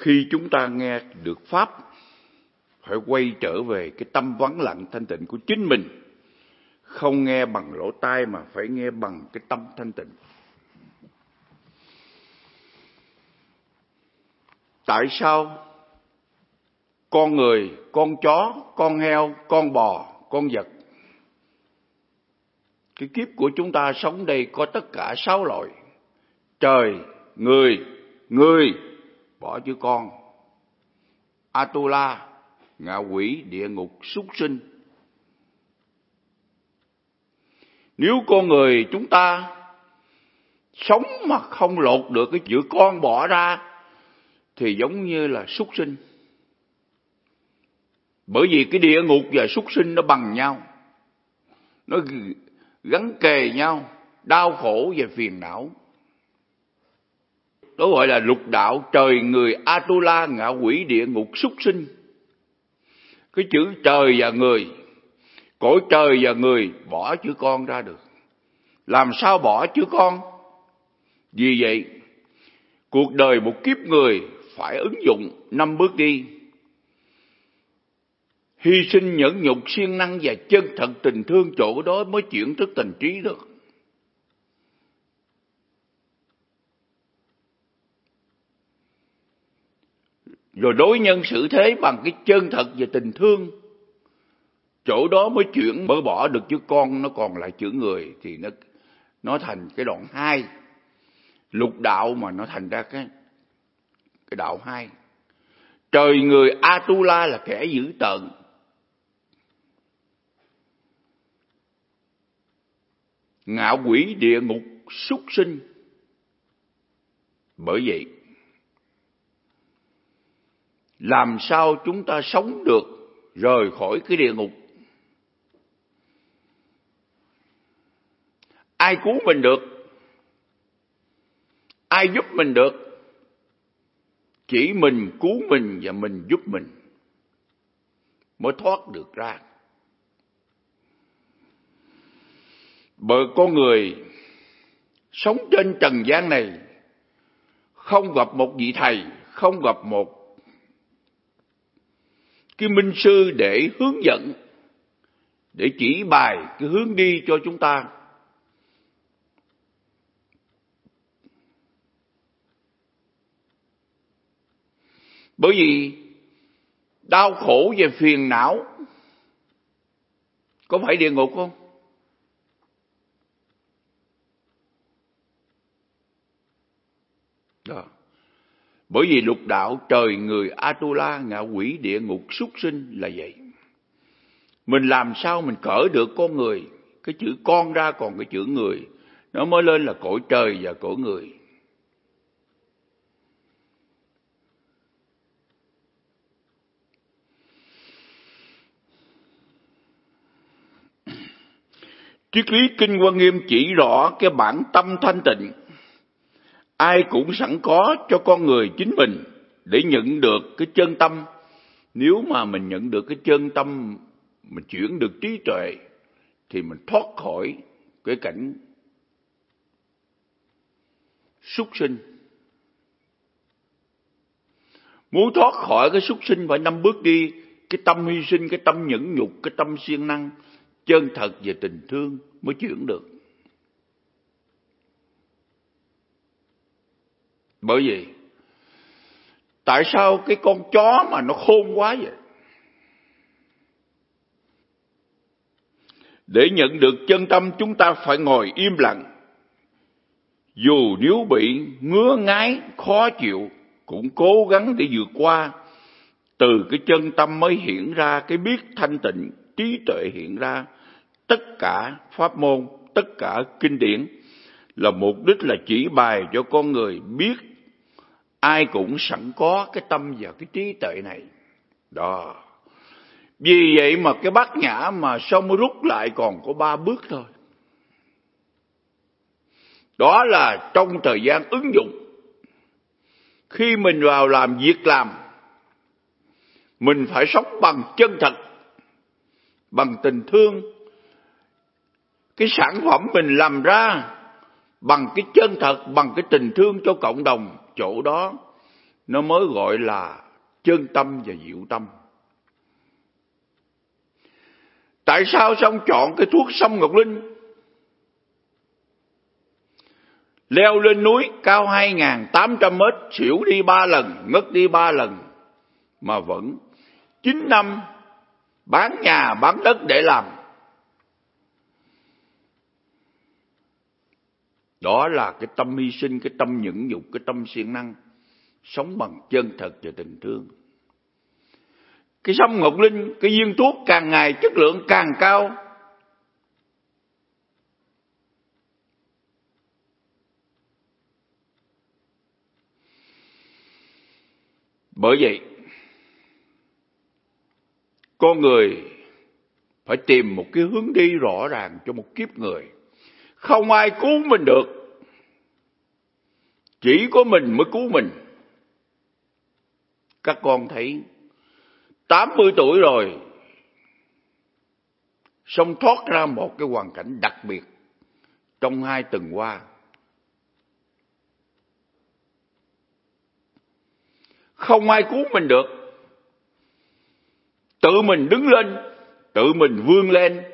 Khi chúng ta nghe được Pháp, phải quay trở về cái tâm vắng lặng thanh tịnh của chính mình. Không nghe bằng lỗ tai mà phải nghe bằng cái tâm thanh tịnh. Tại sao con người, con chó, con heo, con bò, con vật, cái kiếp của chúng ta sống đây có tất cả 6 loại: trời, người, bỏ chữ con, Atula, ngạ quỷ, địa ngục, súc sinh. Nếu con người chúng ta sống mà không lột được cái chữ con bỏ ra thì giống như là súc sinh. Bởi vì cái địa ngục và súc sinh nó bằng nhau, nó gắn kề nhau, đau khổ và phiền não. Đó gọi là lục đạo: trời, người, Atula, ngạ quỷ, địa ngục, súc sinh. Cái chữ trời và người, cõi trời và người bỏ chữ con ra được. Làm sao bỏ chữ con? Vì vậy, cuộc đời một kiếp người phải ứng dụng 5 bước đi: hy sinh, nhẫn nhục, siêng năng và chân thật tình thương. Chỗ đó mới chuyển thức thành trí được. Rồi đối nhân xử thế bằng cái chân thật và tình thương. Chỗ đó mới chuyển, mới bỏ được chữ con, nó còn lại chữ người. Thì nó thành cái đoạn 2. Lục đạo mà nó thành ra cái đạo 2. Trời, người, Atula là kẻ dữ tợn. Ngạ quỷ, địa ngục, súc sinh. Bởi vậy, làm sao chúng ta sống được rời khỏi cái địa ngục? Ai cứu mình được? Ai giúp mình được? Chỉ mình cứu mình và mình giúp mình mới thoát được ra. Bởi con người sống trên trần gian này không gặp một vị thầy, không gặp một cái minh sư để hướng dẫn, để chỉ bài cái hướng đi cho chúng ta. Bởi vì đau khổ và phiền não có phải địa ngục không? Đó. Bởi vì lục đạo trời, người, Atula, ngạ quỷ, địa ngục, súc sinh là vậy. Mình làm sao mình cởi được con người, cái chữ con ra, còn cái chữ người nó mới lên là cõi trời và cõi người. Triết lý Kinh Hoa Nghiêm chỉ rõ cái bản tâm thanh tịnh ai cũng sẵn có cho con người chính mình để nhận được cái chân tâm. Nếu mà mình nhận được cái chân tâm, mình chuyển được trí tuệ thì mình thoát khỏi cái cảnh súc sinh. Muốn thoát khỏi cái súc sinh phải 5 bước đi: cái tâm hy sinh, cái tâm nhẫn nhục, cái tâm siêng năng, chân thật và tình thương mới chuyển được. Bởi vì tại sao cái con chó mà nó khôn quá vậy? Để nhận được chân tâm chúng ta phải ngồi im lặng. Dù nếu bị ngứa ngáy, khó chịu cũng cố gắng để vượt qua. Từ cái chân tâm mới hiện ra cái biết thanh tịnh, trí tuệ hiện ra. Tất cả pháp môn, tất cả kinh điển là mục đích là chỉ bài cho con người biết ai cũng sẵn có cái tâm và cái trí tuệ này. Đó. Vì vậy mà cái Bát Nhã mà xong rút lại còn có 3 bước thôi. Đó là trong thời gian ứng dụng. Khi mình vào làm việc làm, mình phải sống bằng chân thật, bằng tình thương. Cái sản phẩm mình làm ra bằng cái chân thật, bằng cái tình thương cho cộng đồng. Chỗ đó nó mới gọi là chân tâm và diệu tâm. Tại sao ông chọn cái thuốc sâm ngọc linh? Leo lên núi cao 2.800 mét, xỉu đi 3 lần, ngất đi 3 lần, mà vẫn 9 năm bán nhà bán đất để làm. Đó là cái tâm hy sinh, cái tâm nhẫn nhục, cái tâm siêng năng, sống bằng chân thật và tình thương. Cái sâm ngọc linh, cái viên thuốc càng ngày chất lượng càng cao. Bởi vậy, con người phải tìm một cái hướng đi rõ ràng cho một kiếp người. Không ai cứu mình được, chỉ có mình mới cứu mình. Các con thấy 80 tuổi rồi, xong thoát ra một cái hoàn cảnh đặc biệt trong 2 tuần qua. Không ai cứu mình được, tự mình đứng lên, tự mình vươn lên.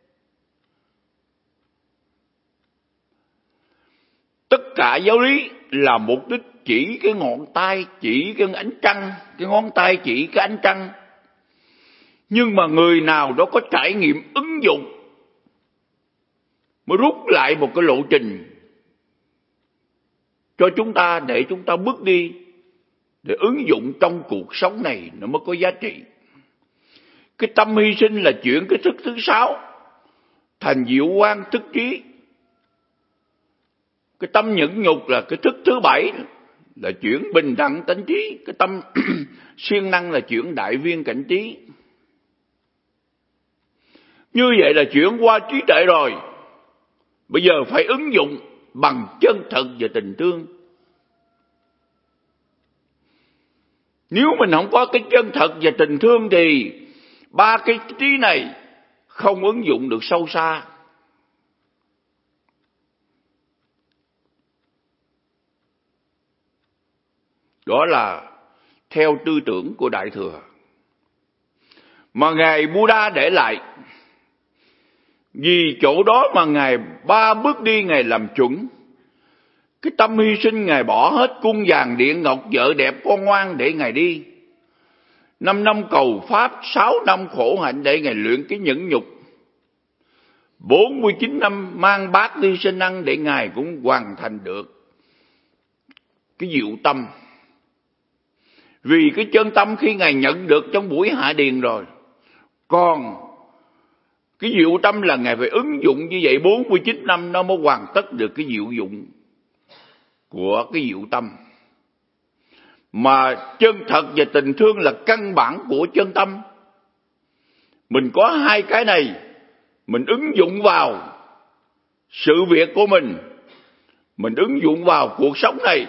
Tất cả giáo lý là mục đích chỉ cái ngón tay, chỉ cái ánh trăng, cái ngón tay chỉ cái ánh trăng. Nhưng mà người nào đó có trải nghiệm ứng dụng mới rút lại một cái lộ trình cho chúng ta, để chúng ta bước đi, để ứng dụng trong cuộc sống này nó mới có giá trị. Cái tâm hy sinh là chuyển cái thức thứ 6 thành diệu quan thức trí. Cái tâm nhẫn nhục là cái thức thứ 7, là chuyển bình đẳng tánh trí. Cái tâm siêng năng là chuyển đại viên cảnh trí. Như vậy là chuyển qua trí tuệ rồi. Bây giờ phải ứng dụng bằng chân thật và tình thương. Nếu mình không có cái chân thật và tình thương thì 3 cái trí này không ứng dụng được sâu xa. Đó là theo tư tưởng của Đại Thừa mà Ngài Buddha để lại. Vì chỗ đó mà Ngài 3 bước đi Ngài làm chuẩn. Cái tâm hy sinh Ngài bỏ hết cung vàng điện ngọc, vợ đẹp con ngoan để Ngài đi. 5 năm cầu Pháp, 6 năm khổ hạnh để Ngài luyện cái nhẫn nhục. 49 năm mang bát đi sinh ăn để Ngài cũng hoàn thành được cái diệu tâm. Vì cái chân tâm khi Ngài nhận được trong buổi hạ điền rồi, còn cái diệu tâm là Ngài phải ứng dụng như vậy 49 năm nó mới hoàn tất được cái diệu dụng của cái diệu tâm. Mà chân thật và tình thương là căn bản của chân tâm. Mình có 2 cái này, mình ứng dụng vào sự việc của mình ứng dụng vào cuộc sống này,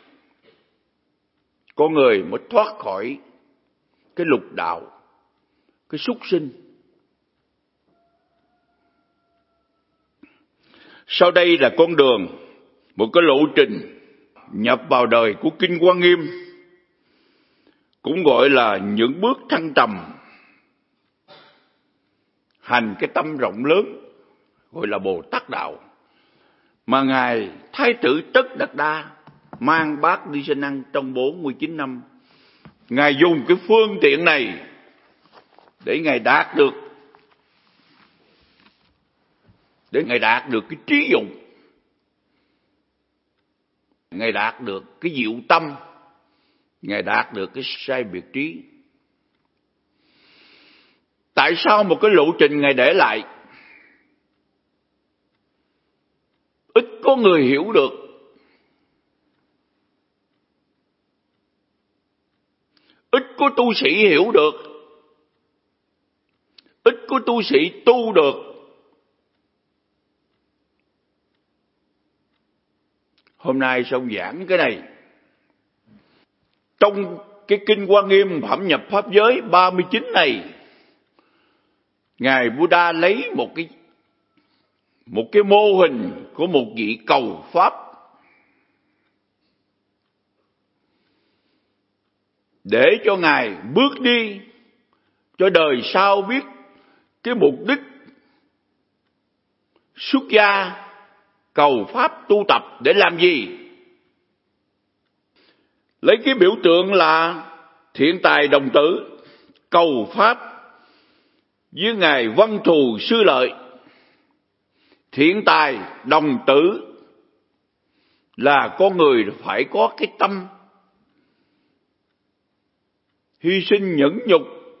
con người mới thoát khỏi cái lục đạo, cái súc sinh. Sau đây là con đường, một cái lộ trình nhập vào đời của Kinh Quan Nghiêm, cũng gọi là những bước thăng trầm, hành cái tâm rộng lớn, gọi là Bồ Tát Đạo, mà Ngài Thái tử Tất Đạt Đa mang bát đi sinh ăn trong 49 năm. Ngài dùng cái phương tiện này để Ngài đạt được cái trí dụng, Ngài đạt được cái diệu tâm, Ngài đạt được cái sai biệt trí. Tại sao một cái lộ trình Ngài để lại ít có người hiểu được? Ít có tu sĩ hiểu được, ít có tu sĩ tu được. Hôm nay xong giảng cái này. Trong cái Kinh Quan Nghiêm Phẩm Nhập Pháp Giới 39 này, Ngài Buddha lấy một cái mô hình của một vị cầu Pháp. để cho Ngài bước đi, cho đời sau biết cái mục đích xuất gia cầu pháp tu tập để làm gì. Lấy cái biểu tượng là thiện tài đồng tử cầu pháp với Ngài Văn Thù Sư Lợi. Thiện tài đồng tử là con người phải có cái tâm hy sinh nhẫn nhục.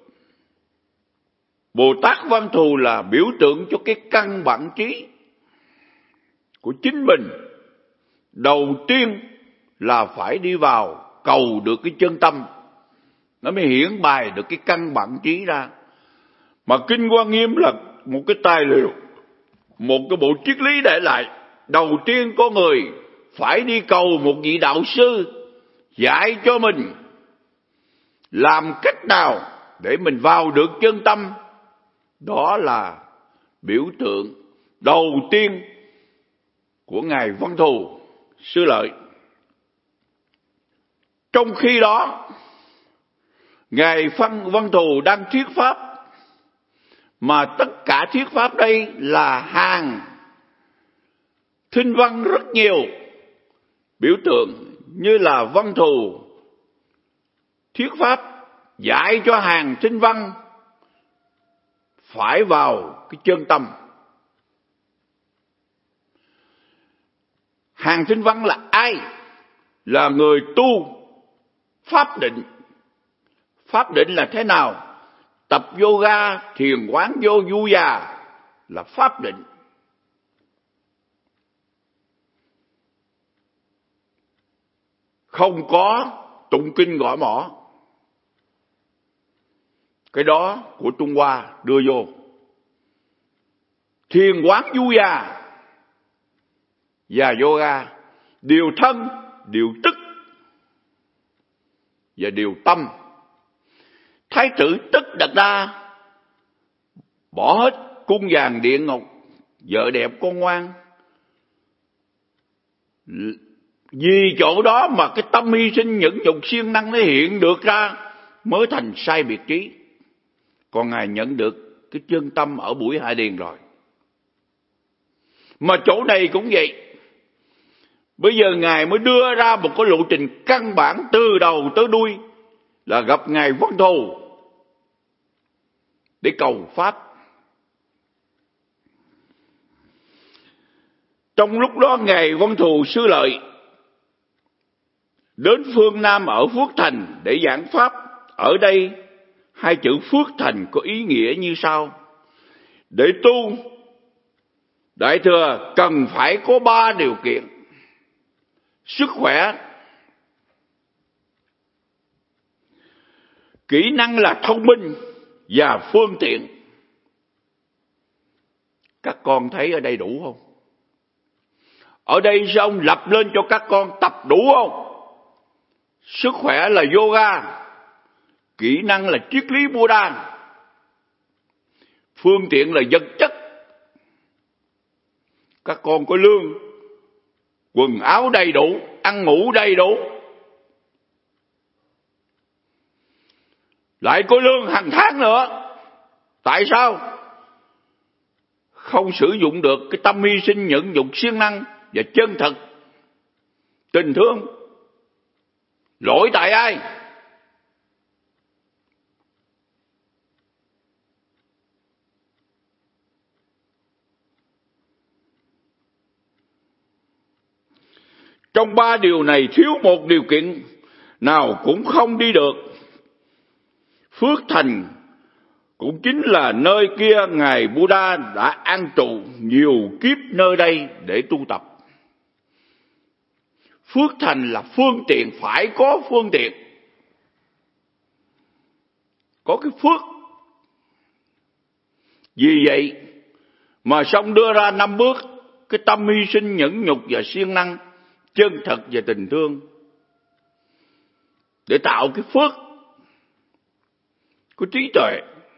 Bồ Tát Văn Thù là biểu tượng cho cái căn bản trí của chính mình. Đầu tiên là phải đi vào cầu được cái chân tâm, nó mới hiển bày được cái căn bản trí ra. Mà Kinh Hoa Nghiêm là một cái tài liệu, một cái bộ triết lý để lại. Đầu tiên có người phải đi cầu một vị đạo sư dạy cho mình làm cách nào để mình vào được chân tâm. Đó là biểu tượng đầu tiên của Ngài Văn Thù Sư Lợi. Trong khi đó, Ngài Văn Thù đang thuyết pháp, mà tất cả thuyết pháp đây là hàng thinh văn rất nhiều. Biểu tượng như là Văn Thù thuyết pháp dạy cho hàng thinh văn phải vào cái chân tâm. Hàng thinh văn là ai? Là người tu pháp định. Pháp định là thế nào? Tập yoga, thiền quán vô du già là pháp định. Không có tụng kinh gõ mõ. Cái đó của Trung Hoa đưa vô. Thiền quán du già và yoga, điều thân, điều tức và điều tâm. Thái tử Tất Đạt Đa bỏ hết cung vàng điện ngọc, vợ đẹp con ngoan, vì chỗ đó mà cái tâm hy sinh nhẫn nhục siêng năng nó hiện được ra, mới thành sai biệt trí. Còn Ngài nhận được cái chân tâm ở buổi Hạ Điền rồi. Mà chỗ này cũng vậy. Bây giờ Ngài mới đưa ra một cái lộ trình căn bản từ đầu tới đuôi, là gặp Ngài Văn Thù để cầu pháp. Trong lúc đó Ngài Văn Thù Sư Lợi đến phương Nam ở Phước Thành để giảng pháp. Ở đây hai chữ Phước Thành có ý nghĩa như sau: để tu Đại Thừa cần phải có 3 điều kiện: sức khỏe, kỹ năng là thông minh và phương tiện. Các con thấy ở đây đủ không? Ở đây sao ông lập lên cho các con tập đủ không? Sức khỏe là yoga, kỹ năng là triết lý Buddha, phương tiện là vật chất. Các con có lương, quần áo đầy đủ, ăn ngủ đầy đủ, lại có lương hàng tháng nữa. Tại sao không sử dụng được cái tâm hy sinh nhẫn nhục siêng năng và chân thật tình thương? Lỗi tại ai? Trong 3 điều này thiếu một điều kiện nào cũng không đi được. Phước Thành cũng chính là nơi kia Ngài Buddha đã an trụ nhiều kiếp nơi đây để tu tập. Phước Thành là phương tiện, phải có phương tiện, có cái phước. Vì vậy mà xong đưa ra 5 bước: cái tâm hy sinh nhẫn nhục và siêng năng, chân thật và tình thương, để tạo cái phước của trí tuệ.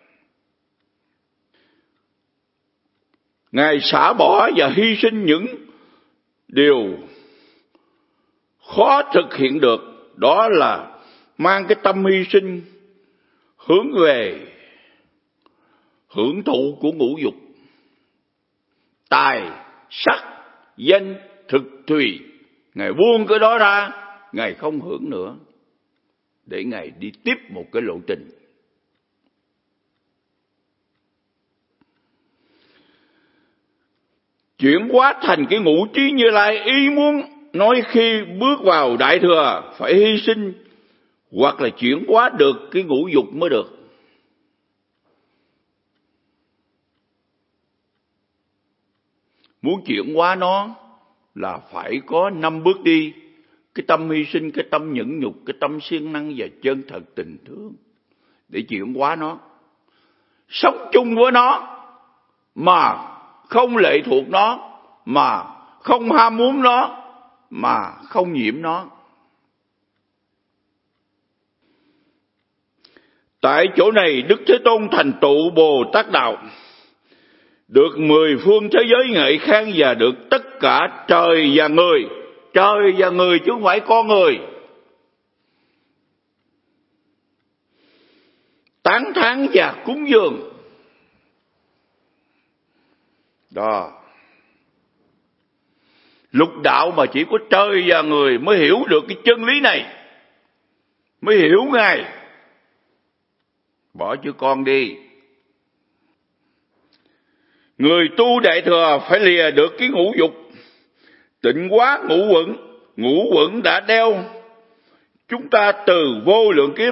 Ngài xả bỏ và hy sinh những điều khó thực hiện được, đó là mang cái tâm hy sinh hướng về hưởng thụ của ngũ dục, tài, sắc, danh, thực, thùy. Ngài buông cái đó ra, Ngài không hưởng nữa, để Ngài đi tiếp một cái lộ trình. Chuyển hóa thành cái ngũ trí Như Lai, ý muốn nói khi bước vào Đại Thừa phải hy sinh hoặc là chuyển hóa được cái ngũ dục mới được. Muốn chuyển hóa nó là phải có 5 bước đi. Cái tâm hy sinh, cái tâm nhẫn nhục, cái tâm siêng năng và chân thật tình thương, để chuyển hóa nó. Sống chung với nó mà không lệ thuộc nó, mà không ham muốn nó, mà không nhiễm nó. Tại chỗ này Đức Thế Tôn thành tựu Bồ Tát Đạo, được 10 phương thế giới ngợi khen và được tất cả trời và người. Trời và người chứ không phải con người tán thán và cúng dường. Đó. Lục đạo mà chỉ có trời và người mới hiểu được cái chân lý này, mới hiểu Ngài. Bỏ chữ con đi. Người tu Đại Thừa phải lìa được cái ngũ dục, tịnh hóa ngũ uẩn. Ngũ uẩn đã đeo chúng ta từ vô lượng kiếp.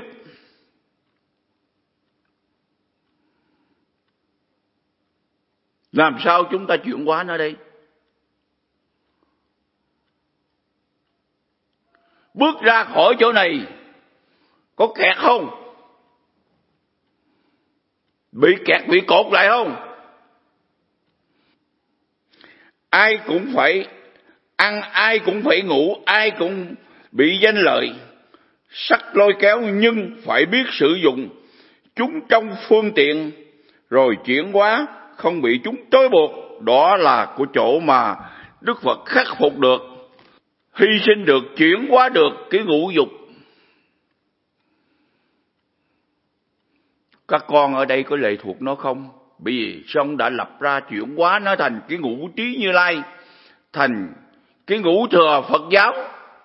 Làm sao chúng ta chuyển hóa nó đây? Bước ra khỏi chỗ này có kẹt không? Bị kẹt, bị cột lại không? Ai cũng phải ăn, ai cũng phải ngủ, ai cũng bị danh lợi sắc lôi kéo, nhưng phải biết sử dụng chúng trong phương tiện rồi chuyển hóa, không bị chúng trói buộc. Đó là của chỗ mà Đức Phật khắc phục được, hy sinh được, chuyển hóa được cái ngũ dục. Các con ở đây có lệ thuộc nó không? Bởi vì Song đã lập ra chuyển hóa nó thành cái ngũ trí Như Lai, thành cái ngũ thừa Phật giáo.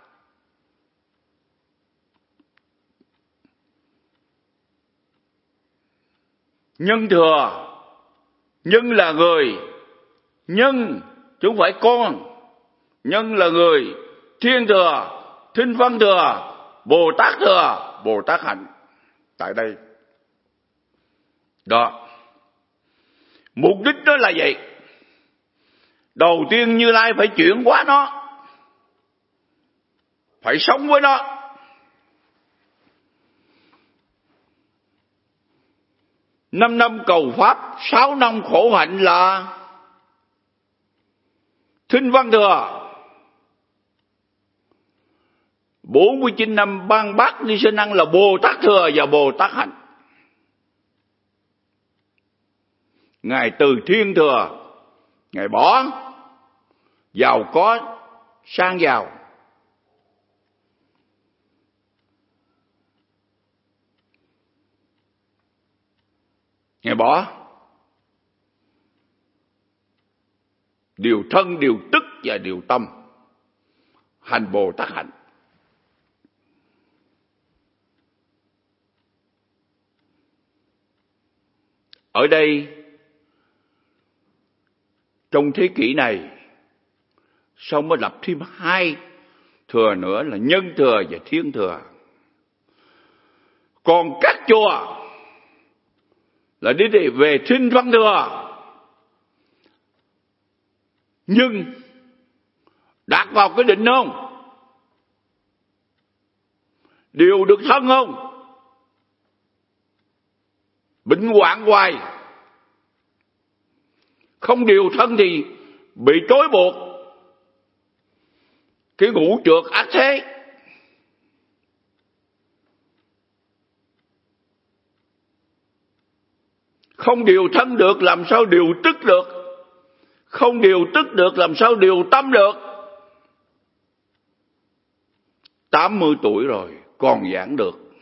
Nhân thừa, nhân là người, nhân chứ không phải con. Nhân là người, thiên thừa, thinh văn thừa, Bồ Tát thừa, Bồ Tát hạnh. Tại đây. Đó. Mục đích đó là vậy. Đầu tiên Như Lai phải chuyển hóa nó, phải sống với nó. Năm năm cầu Pháp, 6 năm khổ hạnh là thinh văn thừa. 49 năm ban bác ni sinh năng là Bồ Tát thừa và Bồ Tát hạnh. Ngài từ thiên thừa, Ngài bỏ giàu có sang giàu. Ngài bỏ điều thân, điều tức và điều tâm, hành Bồ Tát hạnh. Ở đây, trong thế kỷ này, sau mới lập thêm 2 thừa nữa là nhân thừa và thiên thừa. Còn các chùa là đi về thinh văn thừa, nhưng đạt vào cái định không? Điều được thân không? Bệnh hoạn hoài, không điều thân thì bị trói buộc cái ngũ trược ác thế. Không điều thân được làm sao điều tức được, không điều tức được làm sao điều tâm được. 80 tuổi rồi còn giảng được.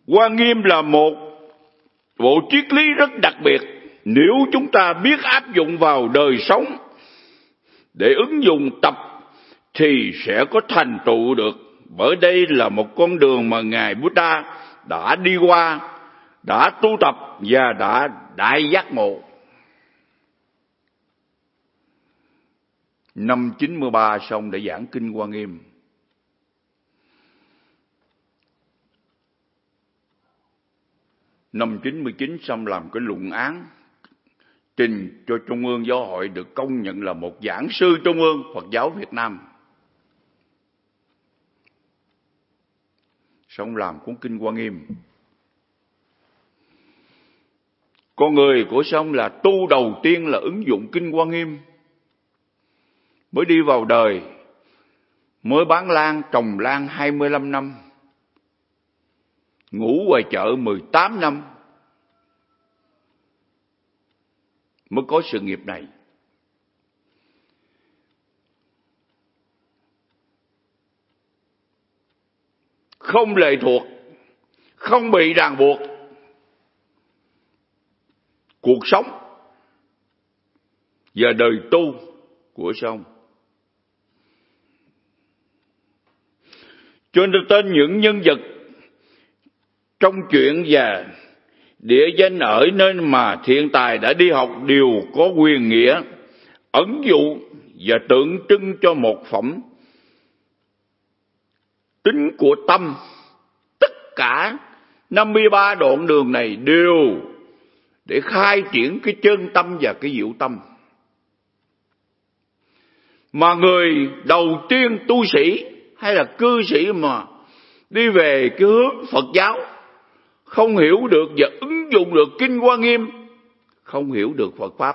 Quan Nghiêm là một bộ triết lý rất đặc biệt. Nếu chúng ta biết áp dụng vào đời sống để ứng dụng tập thì sẽ có thành tựu được. Bởi đây là một con đường mà Ngài Buddha đã đi qua, đã tu tập và đã đại giác ngộ. Năm 93 xong để giảng Kinh Hoa Nghiêm. Năm 99 xong làm cái luận án trình cho Trung ương Giáo hội, được công nhận là một giảng sư Trung ương Phật giáo Việt Nam. Xong làm cuốn Kinh Hoa Nghiêm. Con người của Xong là tu đầu tiên là ứng dụng Kinh Hoa Nghiêm. Mới đi vào đời, mới bán lan, trồng lan 25 năm, ngủ ngoài chợ 18 năm, mới có sự nghiệp này. Không lệ thuộc, không bị ràng buộc. Cuộc sống và đời tu của Xong. Cho nên tên những nhân vật trong truyện và địa danh ở nơi mà thiên tài đã đi học đều có quyền nghĩa, ẩn dụ và tượng trưng cho một phẩm tính của tâm. Tất cả 53 đoạn đường này đều để khai triển cái chân tâm và cái diệu tâm. Mà người đầu tiên tu sĩ hay là cư sĩ mà đi về cái hướng Phật giáo, không hiểu được và ứng dụng được Kinh Hoa Nghiêm, không hiểu được Phật Pháp.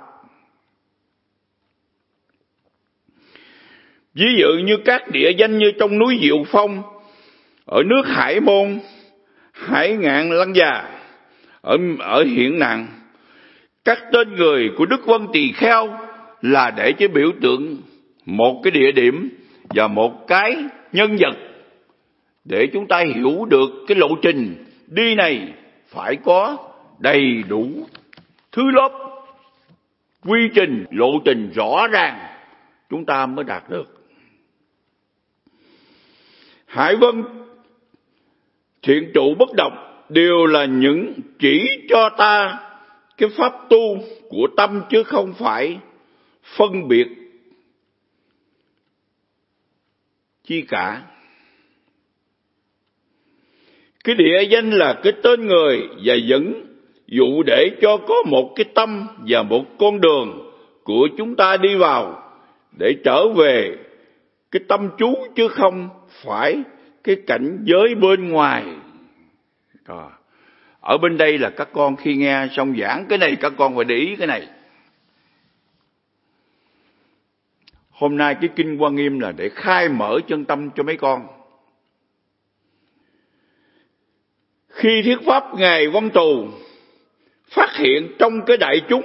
Ví dụ như các địa danh như trong núi Diệu Phong, ở nước Hải Môn, Hải Ngạn Lăng Già, ở Hiện Nạn. Các tên người của Đức Vân Tỳ Kheo là để cho biểu tượng một cái địa điểm và một cái nhân vật, để chúng ta hiểu được cái lộ trình đi này phải có đầy đủ thứ lớp, quy trình, lộ trình rõ ràng chúng ta mới đạt được. Hải Vân, Thiện Trụ, Bất Động đều là những chỉ cho ta cái pháp tu của tâm, chứ không phải phân biệt chi cả. Cái địa danh là cái tên người và dẫn dụ để cho có một cái tâm và một con đường của chúng ta đi vào để trở về cái tâm chú, chứ không phải cái cảnh giới bên ngoài. Ở bên đây là các con khi nghe xong giảng cái này, các con phải để ý cái này. Hôm nay cái Kinh Hoa Nghiêm là để khai mở chân tâm cho mấy con. Khi thuyết pháp Ngài Văn Thù phát hiện trong cái đại chúng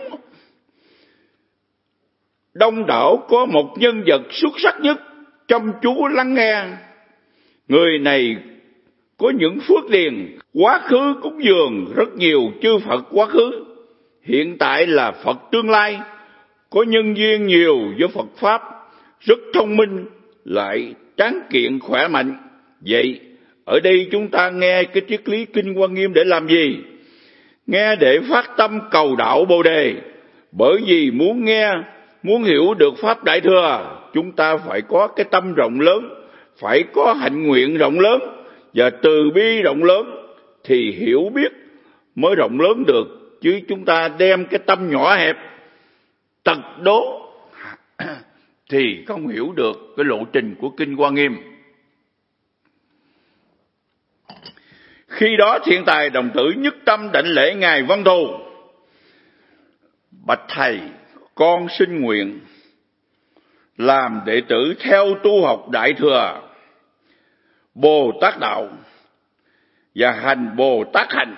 đông đảo có một nhân vật xuất sắc nhất chăm chú lắng nghe. Người này có những phước điền, quá khứ cúng dường rất nhiều chư Phật quá khứ, hiện tại là Phật tương lai, có nhân duyên nhiều với Phật Pháp, rất thông minh, lại tráng kiện khỏe mạnh. Vậy ở đây chúng ta nghe cái triết lý Kinh Hoa Nghiêm để làm gì? Nghe để phát tâm cầu đạo Bồ Đề. Bởi vì muốn nghe, muốn hiểu được Pháp Đại Thừa, chúng ta phải có cái tâm rộng lớn, phải có hạnh nguyện rộng lớn và từ bi rộng lớn thì hiểu biết mới rộng lớn được. Chứ chúng ta đem cái tâm nhỏ hẹp, tật đố thì không hiểu được cái lộ trình của Kinh Hoa Nghiêm. Khi đó thiên tài đồng tử nhất tâm đảnh lễ Ngài Văn Thù. Bạch thầy, con xin nguyện làm đệ tử theo tu học Đại Thừa Bồ Tát Đạo và hành Bồ Tát Hành.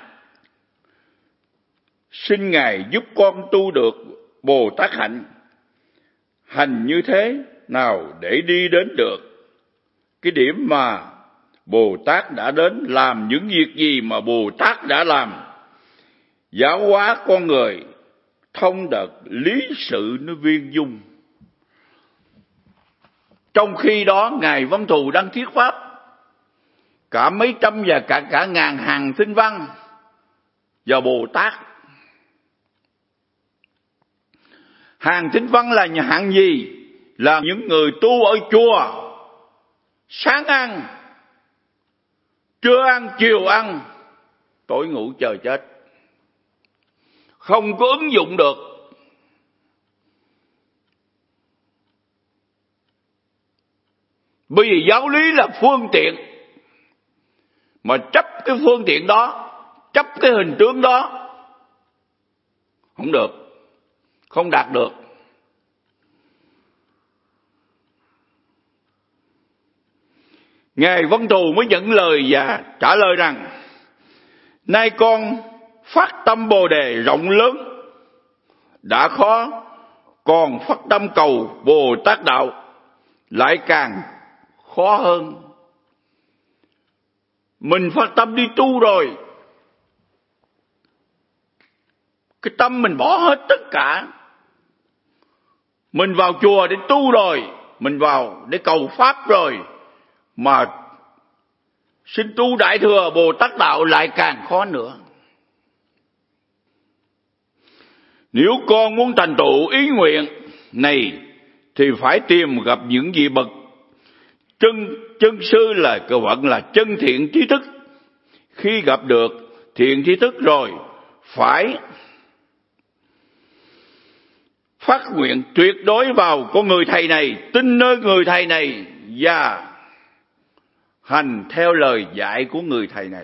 Xin Ngài giúp con tu được Bồ Tát Hạnh. Hành như thế nào để đi đến được cái điểm mà Bồ Tát đã đến làm những việc gì mà Bồ Tát đã làm? Giáo hóa con người, thông đạt lý sự nó viên dung. Trong khi đó Ngài Văn Thù đang thuyết pháp, cả mấy trăm và cả ngàn hàng tinh văn và Bồ Tát. Hàng tinh văn là nhà hạng gì? Là những người tu ở chùa, sáng ăn, trưa ăn, chiều ăn, tối ngủ chờ chết, không có ứng dụng được. Bởi vì giáo lý là phương tiện, mà chấp cái phương tiện đó, chấp cái hình tướng đó, không được, không đạt được. Ngài Văn Thù mới nhận lời và trả lời rằng: nay con phát tâm Bồ Đề rộng lớn đã khó, còn phát tâm cầu Bồ Tát đạo lại càng khó hơn. Mình phát tâm đi tu rồi, cái tâm mình bỏ hết tất cả. Mình vào chùa để tu rồi, mình vào để cầu pháp rồi, mà xin tu Đại Thừa Bồ Tát đạo lại càng khó nữa. Nếu con muốn thành tựu ý nguyện này thì phải tìm gặp những vị bậc chân sư, là cơ vận là chân thiện trí thức. Khi gặp được thiện trí thức rồi, phải phát nguyện tuyệt đối vào con người thầy này, tin nơi người thầy này và hành theo lời dạy của người thầy này.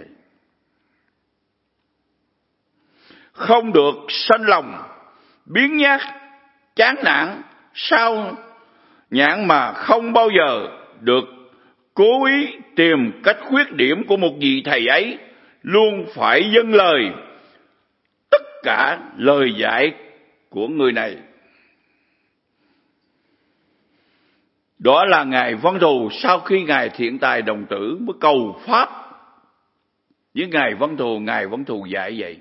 Không được sanh lòng biếng nhác, chán nản, sao nhãn, mà không bao giờ được cố ý tìm cách khuyết điểm của một vị thầy ấy. Luôn phải dâng lời tất cả lời dạy của người này. Đó là Ngài Văn Thù sau khi Ngài Thiện Tài Đồng Tử mới cầu pháp với Ngài Văn Thù dạy vậy: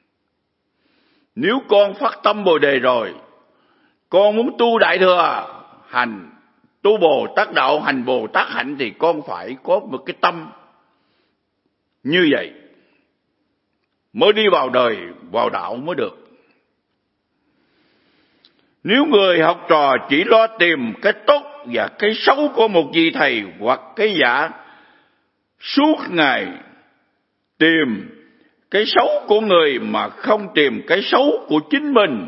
nếu con phát tâm Bồ Đề rồi, con muốn tu Đại Thừa, hành tu Bồ Tát đạo, hành Bồ Tát hạnh, thì con phải có một cái tâm như vậy mới đi vào đời, vào đạo mới được. Nếu người học trò chỉ lo tìm cái tốt và cái xấu của một vị thầy hoặc cái giả, suốt ngày tìm cái xấu của người mà không tìm cái xấu của chính mình.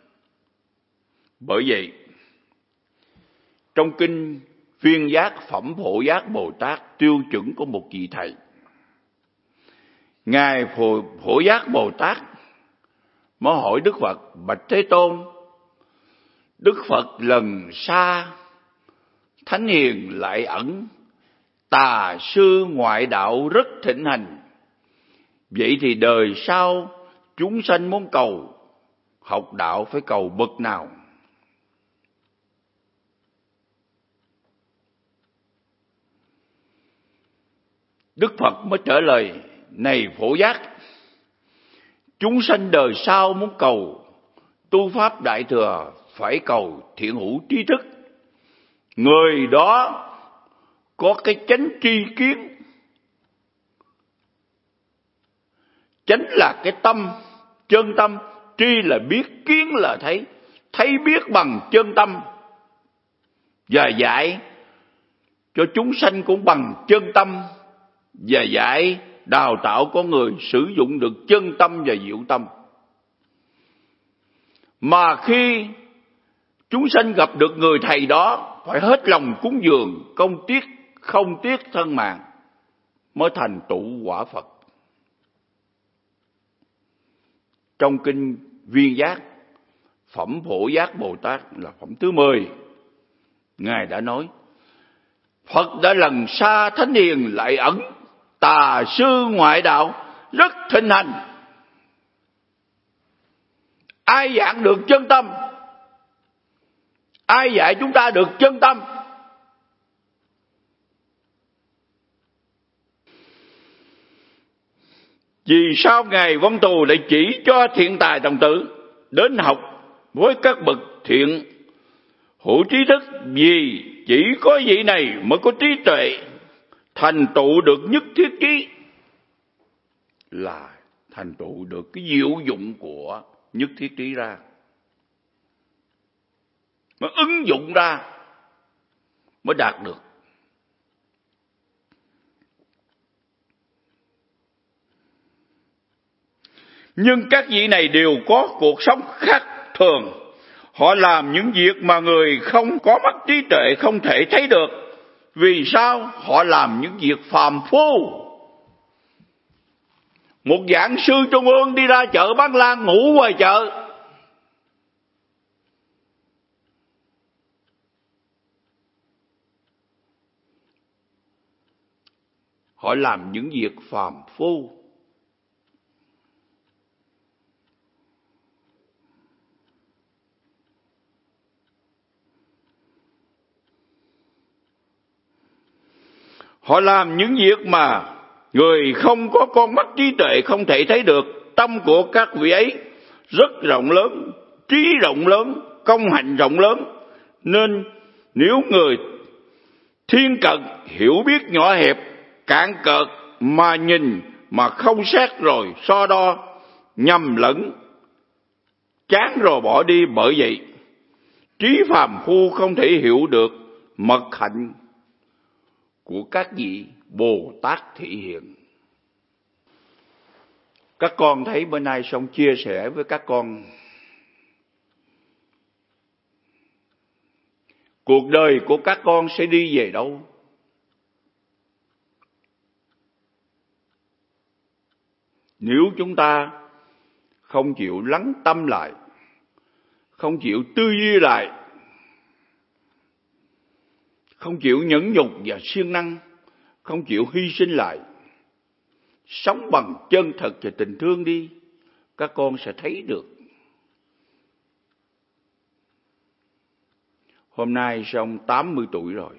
Bởi vậy, trong kinh Viên Giác Phẩm Phổ Giác Bồ Tát tiêu chuẩn của một vị thầy, Ngài Phổ Giác Bồ Tát mới hỏi Đức Phật: bạch Thế Tôn, Đức Phật lần xa thánh hiền lại ẩn, tà sư ngoại đạo rất thịnh hành. Vậy thì đời sau chúng sanh muốn cầu học đạo phải cầu bậc nào? Đức Phật mới trả lời: này Phổ Giác, chúng sanh đời sau muốn cầu tu pháp Đại Thừa phải cầu thiện hữu trí thức. Người đó có cái chánh tri kiến. Chánh là cái tâm, chân tâm. Tri là biết, kiến là thấy. Thấy biết bằng chân tâm. Và dạy cho chúng sanh cũng bằng chân tâm. Và dạy đào tạo con người sử dụng được chân tâm và diệu tâm. Mà khi chúng sanh gặp được người thầy đó, phải hết lòng cúng dường, không tiếc thân mạng, mới thành tựu quả Phật. Trong kinh Viên Giác Phẩm Phổ Giác Bồ Tát là phẩm thứ 10, Ngài đã nói: Phật đã lần xa thánh hiền lại ẩn, tà sư ngoại đạo rất thịnh hành. Ai giảng được chân tâm? Ai dạy chúng ta được chân tâm? Vì sao Ngài Vân Tù lại chỉ cho thiện tài đồng tử đến học với các bậc thiện hữu trí thức? Vì chỉ có vị này mới có trí tuệ, thành tựu được nhất thiết trí, là thành tựu được cái diệu dụng của nhất thiết trí ra, mà ứng dụng ra mới đạt được. Nhưng các vị này đều có cuộc sống khác thường. Họ làm những việc mà người không có mắt trí tuệ không thể thấy được. Vì sao? Họ làm những việc phàm phu. Một giảng sư trung ương đi ra chợ bán lan ngủ ngoài chợ. Họ làm những việc phàm phu. Họ làm những việc mà người không có con mắt trí tuệ không thể thấy được. Tâm của các vị ấy rất rộng lớn, trí rộng lớn, công hạnh rộng lớn. Nên nếu người thiên cận hiểu biết nhỏ hẹp, cạn cợt mà nhìn mà không xét rồi so đo, nhầm lẫn, chán rồi bỏ đi. Bởi vậy trí phàm phu không thể hiểu được mật hạnh của các vị Bồ Tát thị hiện. Các con thấy bữa nay xong chia sẻ với các con cuộc đời của các con sẽ đi về đâu. Nếu chúng ta không chịu lắng tâm lại, không chịu tư duy lại, không chịu nhẫn nhục và siêng năng, không chịu hy sinh lại, sống bằng chân thật và tình thương đi, các con sẽ thấy được. Hôm nay xong 80 tuổi rồi.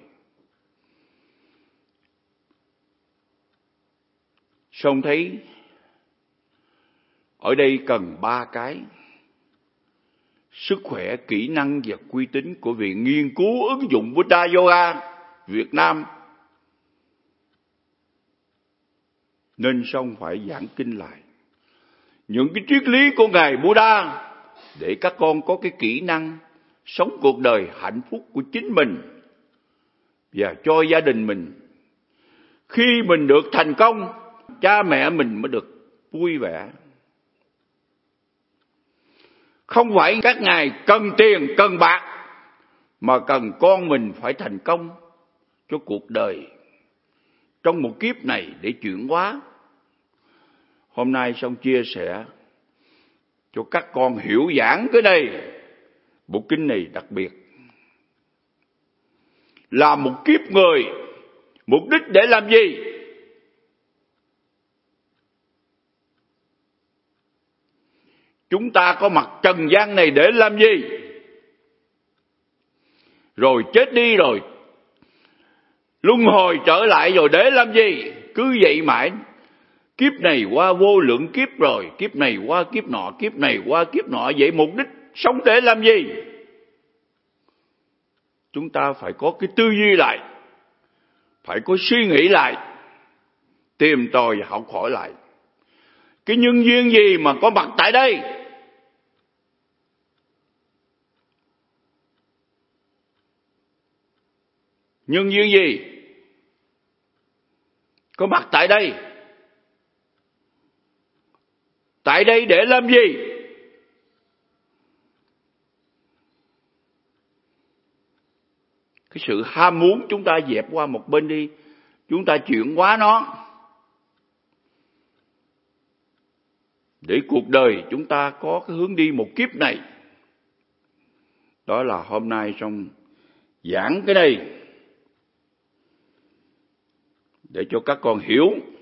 Xong thấy ở đây cần 3 cái: sức khỏe, kỹ năng và uy tín của Viện Nghiên cứu ứng dụng Buddha Yoga Việt Nam. Nên xong phải giảng kinh lại những cái triết lý của Ngài Buddha để các con có cái kỹ năng sống cuộc đời hạnh phúc của chính mình và cho gia đình mình. Khi mình được thành công, cha mẹ mình mới được vui vẻ. Không phải các ngài cần tiền, cần bạc, mà cần con mình phải thành công cho cuộc đời trong một kiếp này để chuyển hóa. Hôm nay xong chia sẻ cho các con hiểu giảng cái này. Bộ kinh này đặc biệt là một kiếp người, mục đích để làm gì? Chúng ta có mặt trần gian này để làm gì? Rồi chết đi rồi luân hồi trở lại rồi để làm gì? Cứ vậy mãi. Kiếp này qua vô lượng kiếp rồi, kiếp này qua kiếp nọ, kiếp này qua kiếp nọ. Vậy mục đích sống để làm gì? Chúng ta phải có cái tư duy lại, phải có suy nghĩ lại, tìm tòi và học hỏi lại. Cái nhân duyên gì mà có mặt tại đây? Nhân duyên gì có mặt tại đây? Tại đây để làm gì? Cái sự ham muốn chúng ta dẹp qua một bên đi. Chúng ta chuyển hóa nó để cuộc đời chúng ta có cái hướng đi một kiếp này. Đó là hôm nay trong giảng cái này để cho các con hiểu